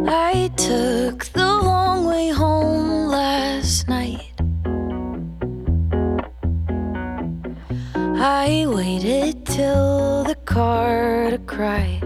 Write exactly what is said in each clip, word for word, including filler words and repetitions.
I took the long way home last night. I waited till the car to cry.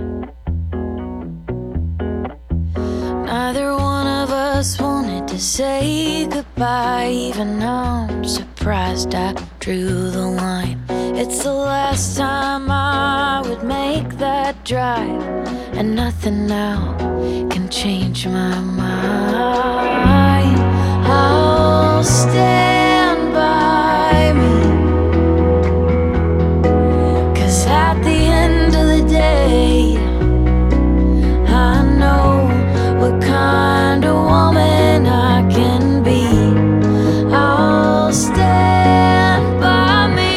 Neither one of us wanted to say goodbye. Even now I'm surprised I drew the line. It's the last time I would make that drive, and nothing now can change my mind. I'll stand by me, 'cause at the end of the day, I know what kind of woman I can be. I'll stand by me.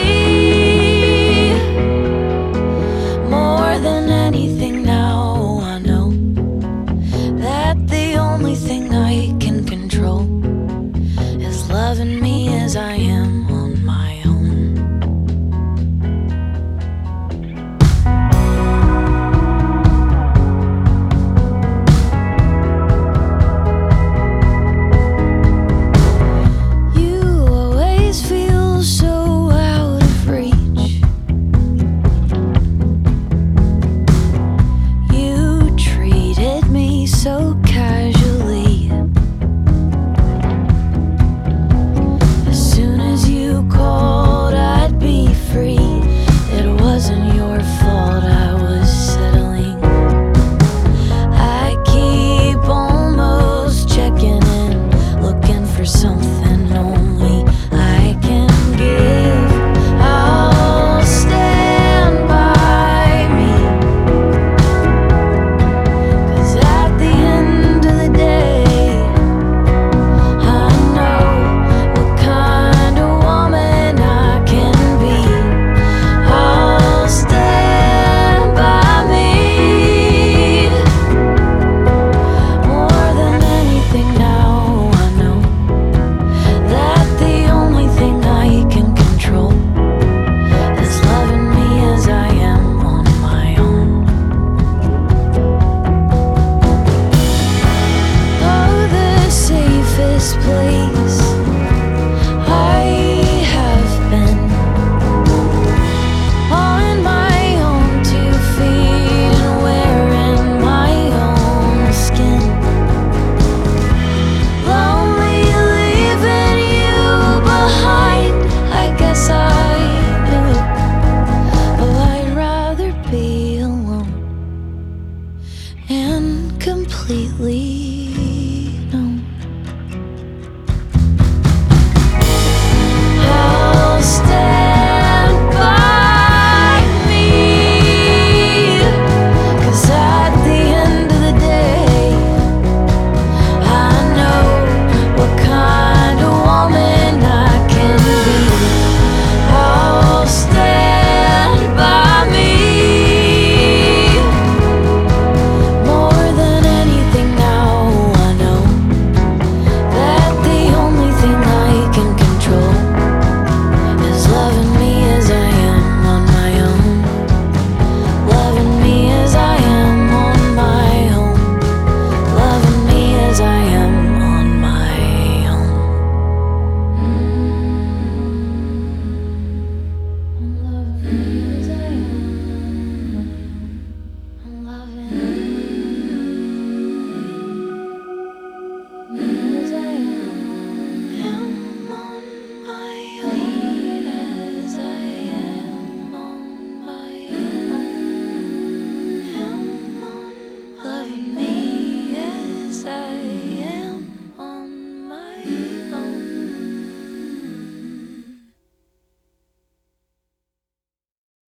More than anything now, I know that the only thing I can control is loving me as I am on my own. So